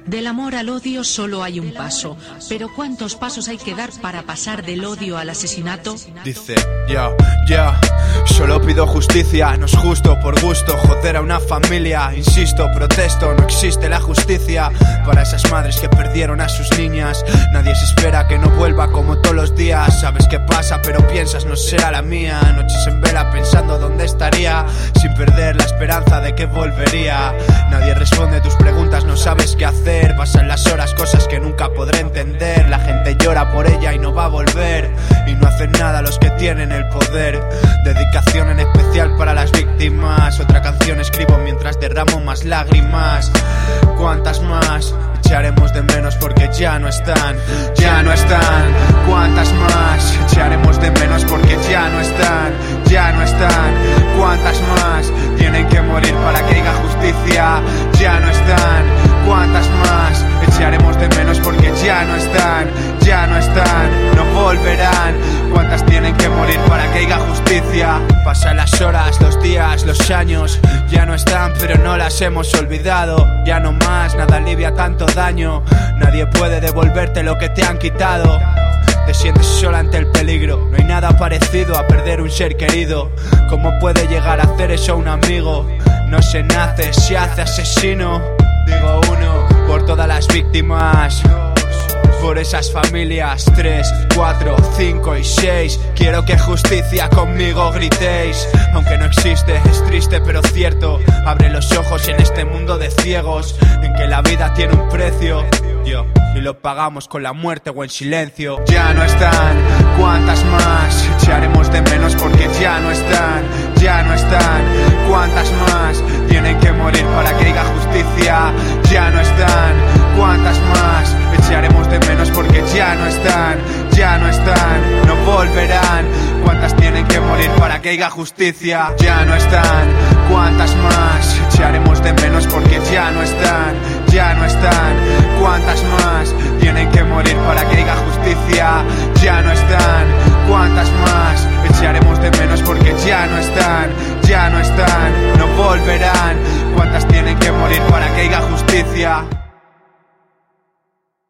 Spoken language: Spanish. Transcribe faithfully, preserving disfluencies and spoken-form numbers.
Del amor al odio solo hay un paso, pero ¿cuántos pasos hay que dar para pasar del odio al asesinato? Dice, ya, ya, solo pido justicia, no es justo por gusto joder a una familia. Insisto, protesto, no existe la justicia para esas madres que perdieron a sus niñas. Nadie se espera que no vuelva como todos los días. Sabes qué pasa, pero piensas no será la mía. Noches en vela pensando dónde estaría, sin perder la esperanza de que volvería. Nadie responde tus preguntas, no sabes qué hacer. Pasan las horas, cosas que nunca podré entender. La gente llora por ella y no va a volver, y no hacen nada los que tienen el poder. Dedicación en especial para las víctimas. Otra canción escribo mientras derramo más lágrimas. ¿Cuántas más echaremos de menos porque ya no están? Ya no están. ¿Cuántas más echaremos de menos porque ya no están? Ya no están. ¿Cuántas más tienen que morir para que haya justicia? Ya no están. ¿Cuántas más echaremos de menos porque ya no están? Ya no están, no volverán. ¿Cuántas tienen que morir para que haya justicia? Pasan las horas, los días, los años, ya no están pero no las hemos olvidado. Ya no más, nada alivia tanto daño. Nadie puede devolverte lo que te han quitado. Te sientes sola ante el peligro, no hay nada parecido a perder un ser querido. ¿Cómo puede llegar a hacer eso un amigo? No se nace, se hace asesino. Digo uno, por todas las víctimas, por esas familias. Tres, cuatro, cinco y seis. Quiero que justicia conmigo gritéis. Aunque no existe, es triste pero cierto. Abre los ojos en este mundo de ciegos, en que la vida tiene un precio, yo, y lo pagamos con la muerte o en silencio. Ya no están. ¿Cuántas más echaremos de menos porque ya no están? Ya no están. ¿Cuántas más tienen que morir para que haya justicia? Ya no están. ¿Cuántas más echaremos de menos porque ya no están? Ya no están, no volverán. ¿Cuántas tienen que morir para que haya justicia? Ya no están. ¿Cuántas más echaremos de menos porque ya no están? Ya no están. ¿Cuántas más tienen que morir para que haya justicia? Ya no están. ¿Cuántas más echaremos de menos porque ya no están? Ya no están, no volverán. ¿Cuántas tienen que morir para que haya justicia?